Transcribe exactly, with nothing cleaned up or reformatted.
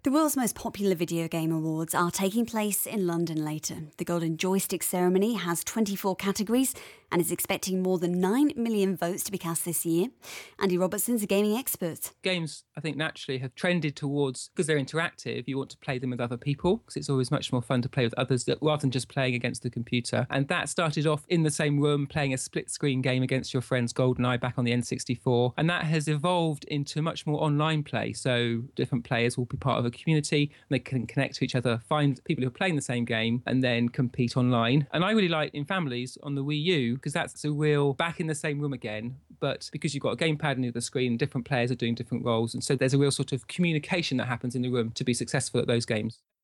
The world's most popular video game awards are taking place in London later. The Golden Joystick ceremony has twenty-four categories and is expecting more than nine million votes to be cast this year. Andy Robertson's a gaming expert. Games, I think, naturally have trended towards, because they're interactive, you want to play them with other people, because it's always much more fun to play with others rather than just playing against the computer. And that started off in the same room, playing a split-screen game against your friends GoldenEye back on the N sixty-four. And that has evolved into much more online play. So different players will be part of a community, and they can connect to each other, find people who are playing the same game, and then compete online. And I really like In Families on the Wii U, because that's a real back in the same room again, but because you've got a gamepad and the other screen, different players are doing different roles, and so there's a real sort of communication that happens in the room to be successful at those games.